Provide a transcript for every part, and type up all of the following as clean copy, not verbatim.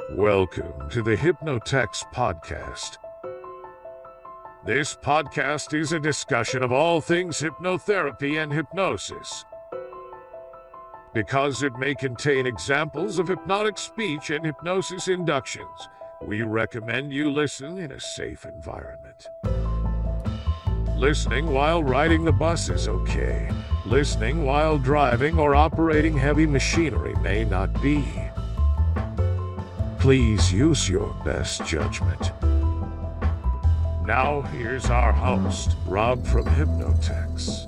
Welcome to the Hypnotex Podcast. This podcast is a discussion of all things hypnotherapy and hypnosis. Because it may contain examples of hypnotic speech and hypnosis inductions, we recommend you listen in a safe environment. Listening while riding the bus is okay. Listening while driving or operating heavy machinery may not be. Please use your best judgment. Now, here's our host, Rob from Hypnotex.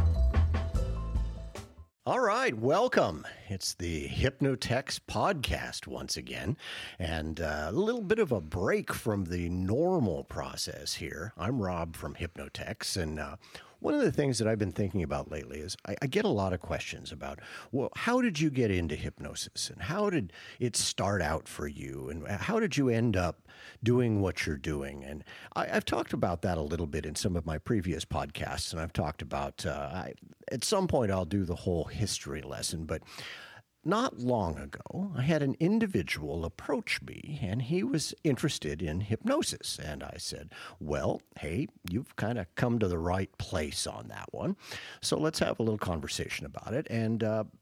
All right, welcome. It's the Hypnotex podcast once again, and a little bit of a break from the normal process here. I'm Rob from Hypnotex, and one of the things that I've been thinking about lately is I get a lot of questions about, well, how did you get into hypnosis, and how did it start out for you, and how did you end up doing what you're doing? And I've talked about that a little bit in some of my previous podcasts, and I've talked about, at some point I'll do the whole history lesson, but not long ago, I had an individual approach me, and he was interested in hypnosis. And I said, well, hey, you've kind of come to the right place on that one. So let's have a little conversation about it. And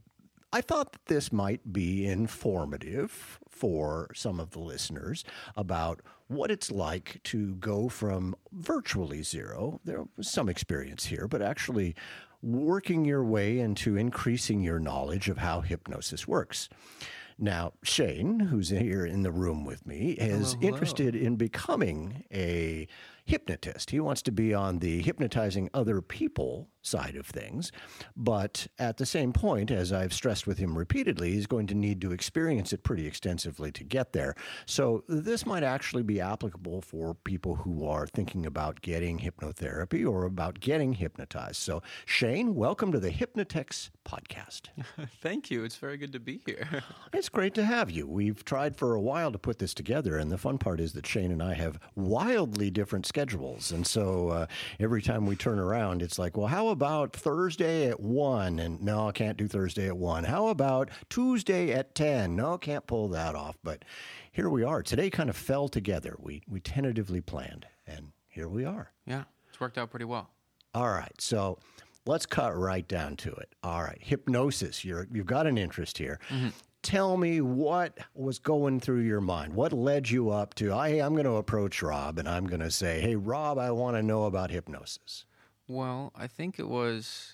I thought that this might be informative for some of the listeners about what it's like to go from virtually zero. There was some experience here, but actually working your way into increasing your knowledge of how hypnosis works. Now, Shane, who's here in the room with me, is interested in becoming a hypnotist. He wants to be on the hypnotizing other people side of things, but at the same point, as I've stressed with him repeatedly, he's going to need to experience it pretty extensively to get there. So this might actually be applicable for people who are thinking about getting hypnotherapy or about getting hypnotized. So Shane, welcome to the Hypnotex podcast. Thank you. It's very good to be here. It's great to have you. We've tried for a while to put this together, and the fun part is that Shane and I have wildly different schedules. And so every time we turn around, it's like, well, how about Thursday at 1? And no, I can't do Thursday at 1. How about Tuesday at 10? No, can't pull that off. But here we are. Today kind of fell together. We tentatively planned, and here we are. Yeah, it's worked out pretty well. All right, so let's cut right down to it. All right, hypnosis. You've got an interest here. Mm-hmm. Tell me what was going through your mind. What led you up to, hey, I'm going to approach Rob, and I'm going to say, hey, Rob, I want to know about hypnosis. Well, I think it was,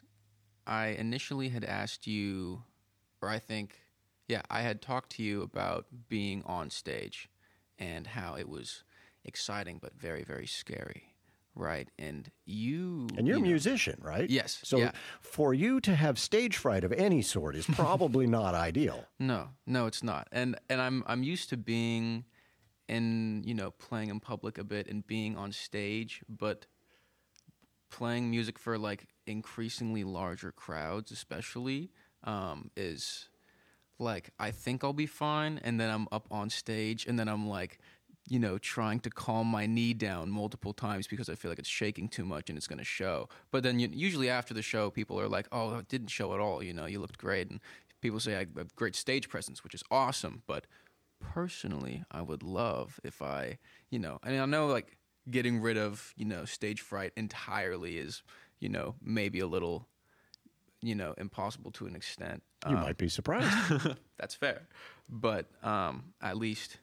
I initially had asked you, or I had talked to you about being on stage and how it was exciting but very, very scary. Right, and you're a musician, right? Yes. So for you to have stage fright of any sort is probably not ideal. No, it's not. And I'm used to being in, playing in public a bit and being on stage, but playing music for like increasingly larger crowds, especially, is like I think I'll be fine, and then I'm up on stage, and then I'm like, trying to calm my knee down multiple times because I feel like it's shaking too much and it's going to show. But then usually after the show, people are like, oh, it didn't show at all. You looked great. And people say I have great stage presence, which is awesome. But personally, I would love if I know like getting rid of, stage fright entirely is, maybe a little, impossible to an extent. You might be surprised. That's fair. But at least,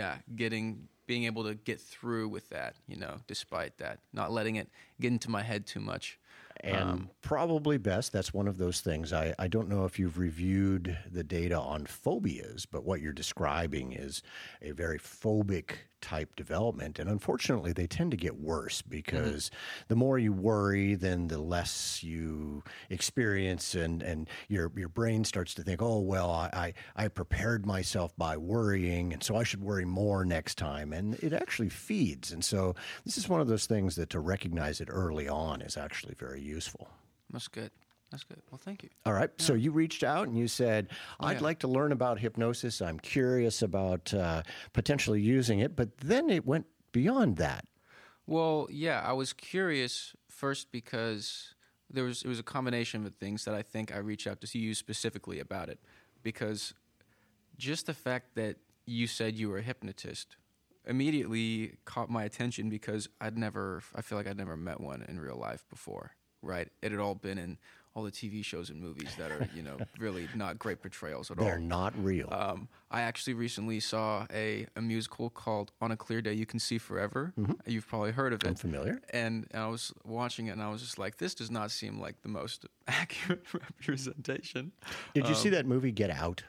being able to get through with that, despite that, not letting it get into my head too much. And probably best, that's one of those things. I don't know if you've reviewed the data on phobias, but what you're describing is a very phobic type development. And unfortunately, they tend to get worse because the more you worry, then the less you experience, and your brain starts to think, oh, well, I prepared myself by worrying, and so I should worry more next time. And it actually feeds. And so this is one of those things that to recognize it early on is actually very useful. That's good. That's good. Well, thank you. All right. Yeah. So you reached out and you said, I'd like to learn about hypnosis. I'm curious about potentially using it. But then it went beyond that. Well, yeah, I was curious first because it was a combination of things that I think I reached out to you specifically about it. Because just the fact that you said you were a hypnotist immediately caught my attention because I feel like I'd never met one in real life before, right? It had all been in all the TV shows and movies that are, really not great portrayals at all. They're not real. I actually recently saw a musical called On a Clear Day You Can See Forever. Mm-hmm. You've probably heard of it. I'm familiar. And I was watching it and I was just like, this does not seem like the most accurate representation. Did you see that movie Get Out?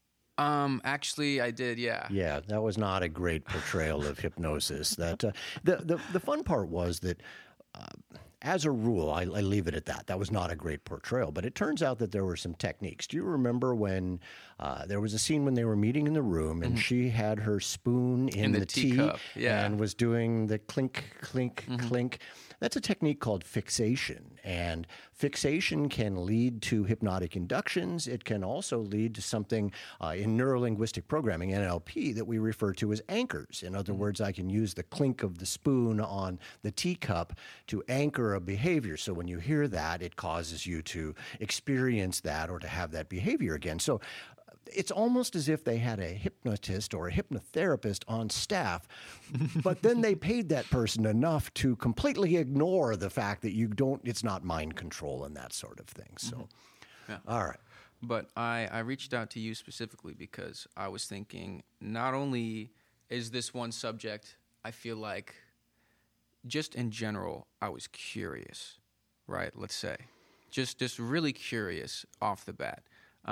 Actually, I did, yeah. Yeah, that was not a great portrayal of hypnosis. That the fun part was that, as a rule, I leave it at that. That was not a great portrayal, but it turns out that there were some techniques. Do you remember when there was a scene when they were meeting in the room and she had her spoon in the tea teacup, yeah, and was doing the clink, clink, clink? That's a technique called fixation, and fixation can lead to hypnotic inductions. It can also lead to something in neurolinguistic programming, NLP, that we refer to as anchors. In other words, I can use the clink of the spoon on the teacup to anchor a behavior. So when you hear that, it causes you to experience that or to have that behavior again. So it's almost as if they had a hypnotist or a hypnotherapist on staff, but then they paid that person enough to completely ignore the fact that it's not mind control and that sort of thing. So, yeah. All right. But I reached out to you specifically because I was thinking, not only is this one subject, I feel like just in general, I was curious, right? Let's say just really curious off the bat.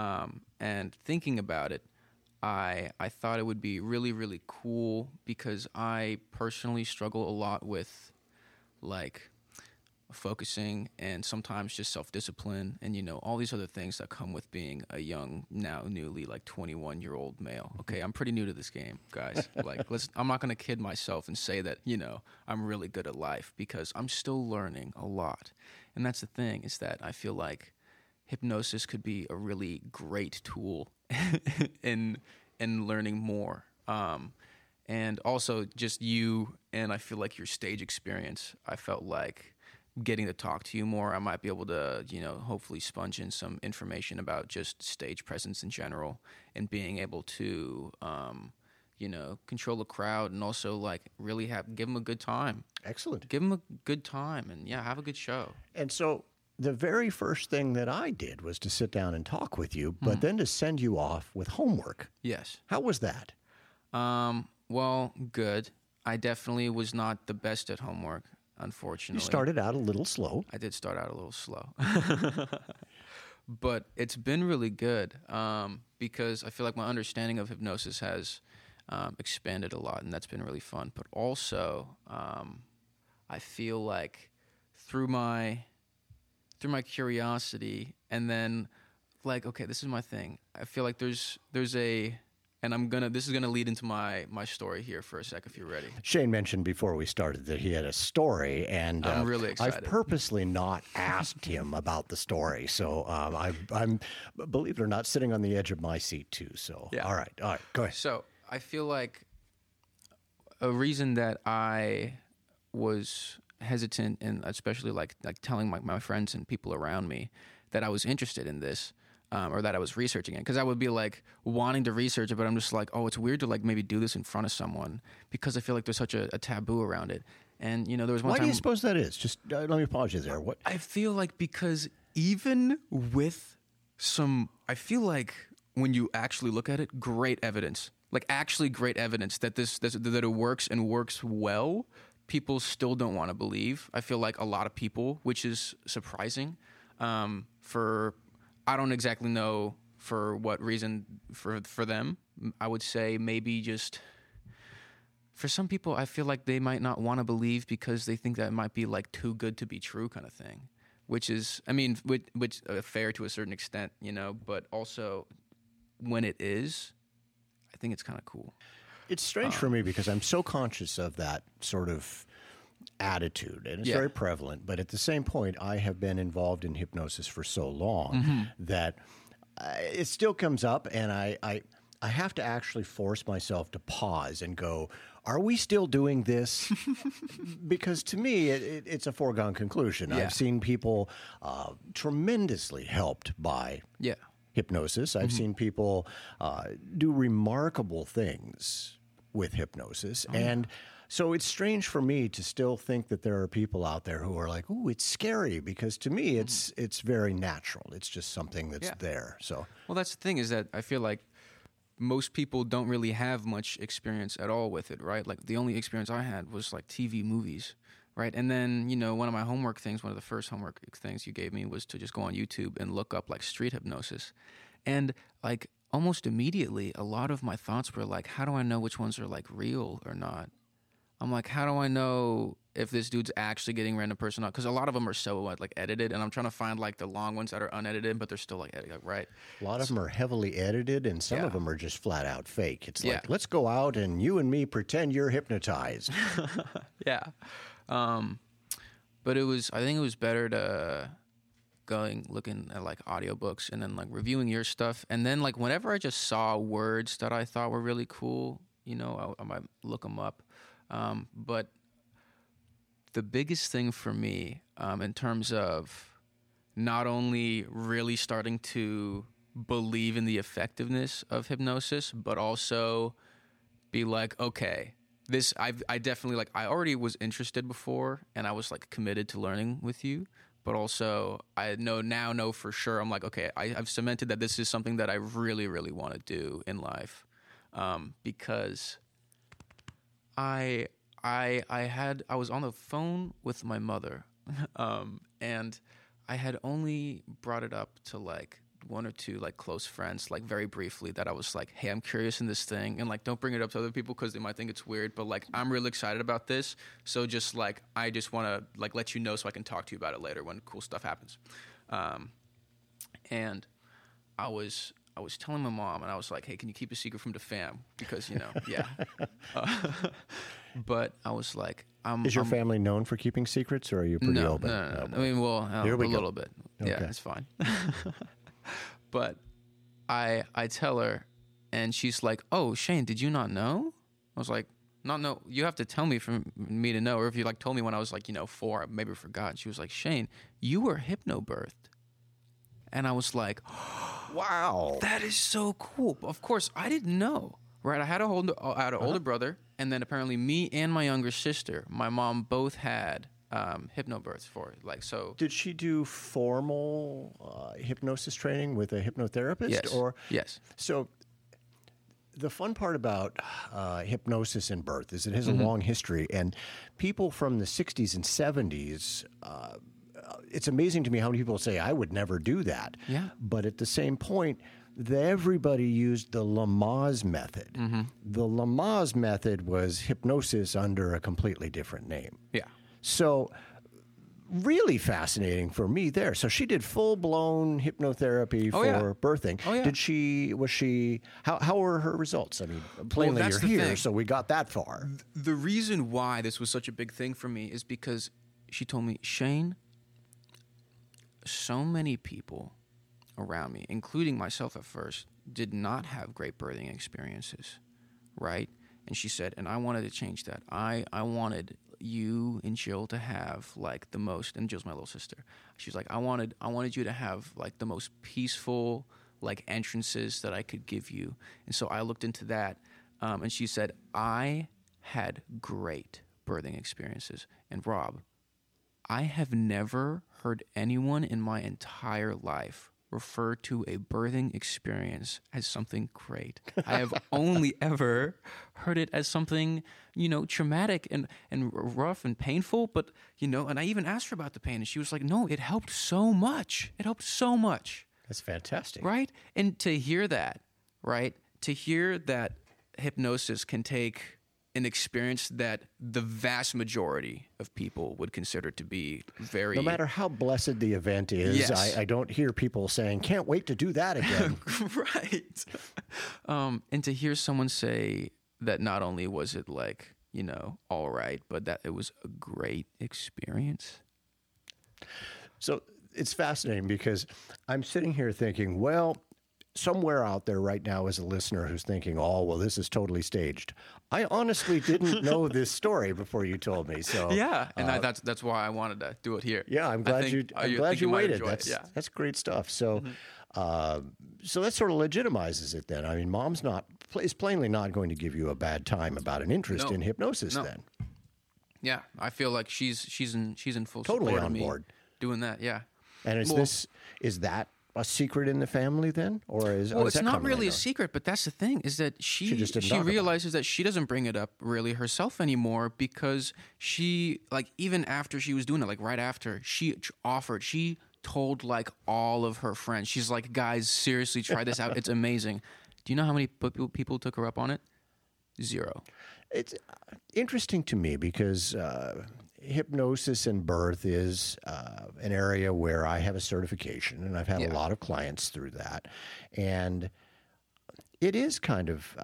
And thinking about it, I thought it would be really, really cool because I personally struggle a lot with, like, focusing and sometimes just self-discipline and, all these other things that come with being a young, now newly, 21-year-old male. Okay, I'm pretty new to this game, guys. I'm not going to kid myself and say that, I'm really good at life because I'm still learning a lot. And that's the thing, is that I feel like hypnosis could be a really great tool in learning more. And also just you and I feel like your stage experience, I felt like getting to talk to you more, I might be able to, hopefully sponge in some information about just stage presence in general and being able to, control a crowd and also really give them a good time. Excellent. Give them a good time and have a good show. And so the very first thing that I did was to sit down and talk with you, but then to send you off with homework. Yes. How was that? Well, good. I definitely was not the best at homework, unfortunately. You started out a little slow. I did start out a little slow. But it's been really good because I feel like my understanding of hypnosis has expanded a lot, and that's been really fun. But also, I feel like through my curiosity, and then okay, this is my thing. I feel like there's a, and this is gonna lead into my story here for a sec if you're ready. Shane mentioned before we started that he had a story, and I'm really excited. I've purposely not asked him about the story, so I'm believe it or not sitting on the edge of my seat too. So yeah. All right, go ahead. So I feel like a reason that I was hesitant and especially like telling my friends and people around me that I was interested in this or that I was researching it, because I would be wanting to research it, but I'm just it's weird to maybe do this in front of someone because I feel like there's such a taboo around it. And there was one Why time. do you suppose that is? Just let me pause you there. What I feel like, because even with I feel like when you actually look at it, great evidence, actually great evidence that that it works and works well, people still don't want to believe. I feel like a lot of people, which is surprising. I don't exactly know for what reason for them. I would say maybe just for some people, I feel like they might not want to believe because they think that it might be too good to be true kind of thing, which is, which fair to a certain extent, but also when it is, I think it's kind of cool. It's strange for me because I'm so conscious of that sort of attitude, and it's very prevalent. But at the same point, I have been involved in hypnosis for so long that it still comes up, and I have to actually force myself to pause and go, are we still doing this? Because to me, it's a foregone conclusion. Yeah. I've seen people tremendously helped by hypnosis. I've seen people do remarkable things with hypnosis. And so it's strange for me to still think that there are people out there who are like, "Ooh, it's scary," because to me it's very natural. It's just something that's there. So Well, that's the thing, is that I feel like most people don't really have much experience at all with it, right? Like the only experience I had was like TV movies, right? And then, one of my homework things, one of the first homework things you gave me was to just go on YouTube and look up like street hypnosis. And like almost immediately, a lot of my thoughts were like, how do I know which ones are like real or not? I'm like, how do I know if this dude's actually getting random person out? Because a lot of them are so like edited, and I'm trying to find like the long ones that are unedited, but they're still like edited, right? a lot of them are heavily edited, and some of them are just flat out fake. It's like, Yeah. let's go out and you and me pretend you're hypnotized. Yeah. But I think it was better to looking at like audiobooks and then like reviewing your stuff. And then like whenever I just saw words that I thought were really cool, I might look them up. But the biggest thing for me, in terms of not only really starting to believe in the effectiveness of hypnosis, but also be like, okay, I definitely like, I already was interested before and I was like committed to learning with you, but also I know for sure, I'm like, okay, I've cemented that this is something that I really, really want to do in life. Because I was on the phone with my mother, and I had only brought it up to like one or two like close friends, like very briefly, that I was like, hey, I'm curious in this thing, and like don't bring it up to other people because they might think it's weird, but like I'm really excited about this, so just like I just want to like let you know so I can talk to you about it later when cool stuff happens. And I was telling my mom, and I was like, hey, can you keep a secret from the fam? Because, yeah. But I was like, Is your family known for keeping secrets, or are you pretty open? No. I mean, well, Here we a go. little bit. Yeah, Okay. it's fine. But I tell her, and she's like, oh, Shane, did you not know? I was like, no, you have to tell me for me to know. Or if you like told me when I was like, 4, maybe I forgot. She was like, Shane, you were hypnobirthed. And I was like, Wow. that is so cool. Of course, I didn't know, right? I had an older brother, and then apparently me and my younger sister, my mom both had hypnobirths for it. Like, so. Did she do formal hypnosis training with a hypnotherapist? Yes. Or Yes. So the fun part about hypnosis and birth is it has a long history, and people from the 60s and 70s, it's amazing to me how many people say, I would never do that. Yeah. But at the same point, everybody used the Lamaze method. The Lamaze method was hypnosis under a completely different name. Yeah. So really fascinating for me there. So she did full-blown hypnotherapy for birthing. Oh, yeah. Was she, how were her results? I mean, plainly that's you're the here, thing. so we got that far. The reason why this was such a big thing for me is because she told me, Shane, so many people around me, including myself at first, did not have great birthing experiences, right? And she said, and I wanted to change that. I wanted you and Jill to have like the most, and Jill's my little sister. She's like, I wanted you to have like the most peaceful like entrances that I could give you. And so I looked into that, and she said, I had great birthing experiences. And Rob, I have never heard anyone in my entire life refer to a birthing experience as something great. I have only ever heard it as something, traumatic and rough and painful. But, and I even asked her about the pain, and she was like, no, it helped so much. It helped so much. That's fantastic. Right? And to hear that, right? To hear that hypnosis can take an experience that the vast majority of people would consider to be very... No matter how blessed the event is, Yes. I don't hear people saying, can't wait to do that again. Right. And to hear someone say that not only was it like, all right, but that it was a great experience. So it's fascinating because I'm sitting here thinking, well, somewhere out there right now is a listener who's thinking, oh, well, this is totally staged. I honestly didn't know this story before you told me. So yeah, and that's why I wanted to do it here. Yeah, I'm glad you waited. That's great stuff. So, so that sort of legitimizes it then. I mean, Mom's is plainly not going to give you a bad time about an interest in hypnosis then. Yeah, I feel like she's in full totally support on of me board doing that. Yeah. And is that a secret in the family then, or is well, it's not really a secret, but that's the thing is that she realizes that she doesn't bring it up really herself anymore because she even after she was doing it, right after she told all of her friends. She's like, guys, seriously, try this out. It's amazing. Do you know how many people took her up on it? 0. It's interesting to me because hypnosis and birth is an area where I have a certification, and I've had a lot of clients through that. And it is kind of,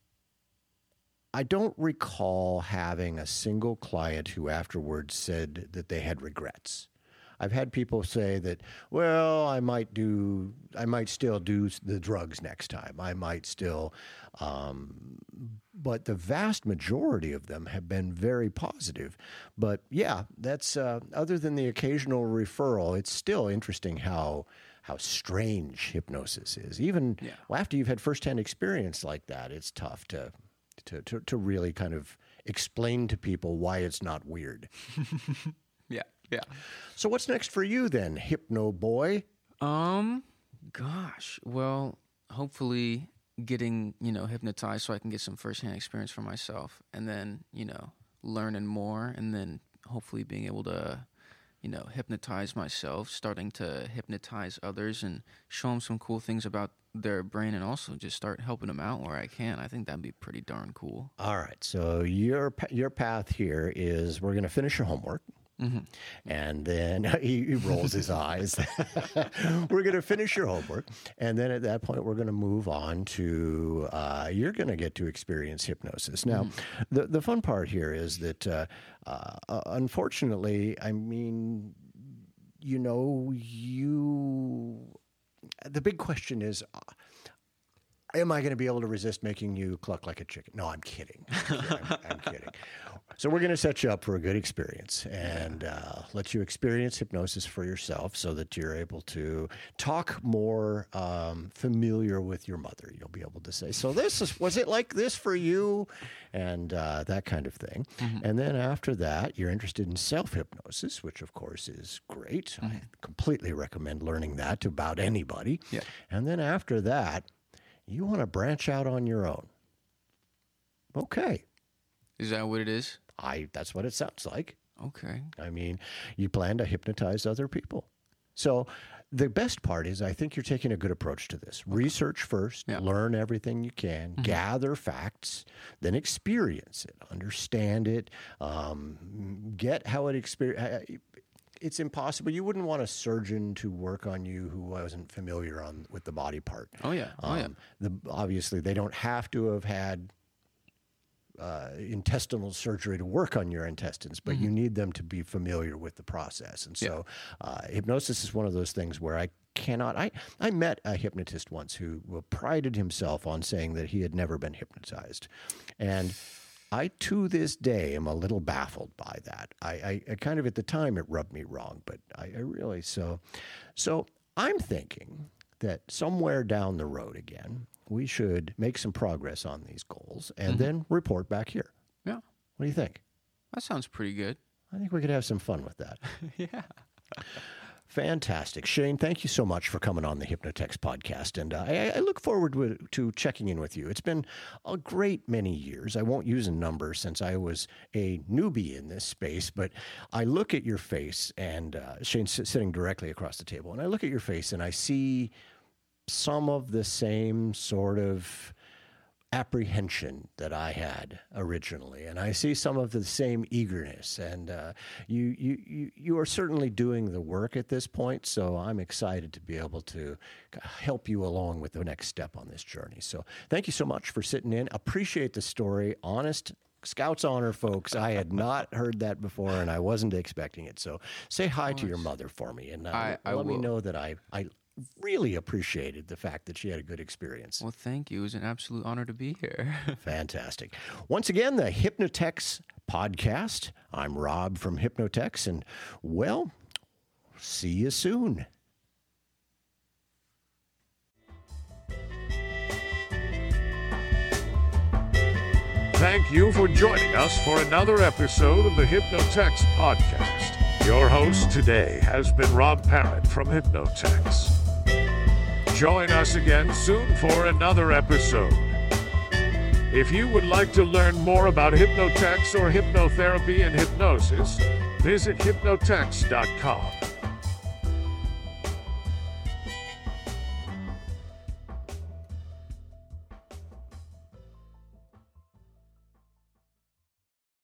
I don't recall having a single client who afterwards said that they had regrets. I've had people say that, well, I might still do the drugs next time. I might still, but the vast majority of them have been very positive. But yeah, that's other than the occasional referral, it's still interesting how strange hypnosis is. Even after you've had firsthand experience like that, it's tough to really kind of explain to people why it's not weird. Yeah. So what's next for you then, Hypno Boy? Gosh. Well, hopefully getting, hypnotized so I can get some firsthand experience for myself, and then, learning more, and then hopefully being able to, hypnotize myself, starting to hypnotize others and show them some cool things about their brain, and also just start helping them out where I can. I think that'd be pretty darn cool. All right. So your path here is we're going to finish your homework. Mm-hmm. And then he rolls his eyes. We're going to finish your homework. And then at that point, we're going to move on to you're going to get to experience hypnosis. Now, the fun part here is that, unfortunately, I mean, the big question is, am I going to be able to resist making you cluck like a chicken? No, I'm kidding. I'm kidding. So we're going to set you up for a good experience and let you experience hypnosis for yourself so that you're able to talk more familiar with your mother. You'll be able to say, so was it like this for you? And that kind of thing. Mm-hmm. And then after that, you're interested in self-hypnosis, which of course is great. Mm-hmm. I completely recommend learning that to about anybody. Yeah. And then after that, you want to branch out on your own. Okay. Is that what it is? That's what it sounds like. Okay. I mean, you plan to hypnotize other people. So the best part is I think you're taking a good approach to this. Okay. Research first, learn everything you can, gather facts, then experience it, understand it, get how it experience. It's impossible. You wouldn't want a surgeon to work on you who wasn't familiar with the body part. Oh, yeah. Obviously, they don't have to have had intestinal surgery to work on your intestines, but you need them to be familiar with the process. And so hypnosis is one of those things where I met a hypnotist once who prided himself on saying that he had never been hypnotized. And I, to this day, am a little baffled by that. I kind of, at the time, it rubbed me wrong, but I really, so I'm thinking that somewhere down the road again, we should make some progress on these goals and then report back here. Yeah. What do you think? That sounds pretty good. I think we could have some fun with that. Yeah. Fantastic. Shane, thank you so much for coming on the Hypnotext podcast. And I look forward to checking in with you. It's been a great many years. I won't use a number since I was a newbie in this space, but I look at your face, and Shane's sitting directly across the table, and I look at your face and I see some of the same sort of apprehension that I had originally, and I see some of the same eagerness, and you are certainly doing the work at this point, so I'm excited to be able to help you along with the next step on this journey. So thank you so much for sitting in. Appreciate the story. Honest Scout's honor, folks. I had not heard that before, and I wasn't expecting it. So say hi to your mother for me, and I let will. me know that I really appreciated the fact that she had a good experience. Well, thank you. It was an absolute honor to be here. Fantastic. Once again, the Hypnotex podcast. I'm Rob from Hypnotex, and, well, see you soon. Thank you for joining us for another episode of the Hypnotex podcast. Your host today has been Rob Parrott from Hypnotex. Join us again soon for another episode. If you would like to learn more about Hypnotex or hypnotherapy and hypnosis, visit hypnotex.com.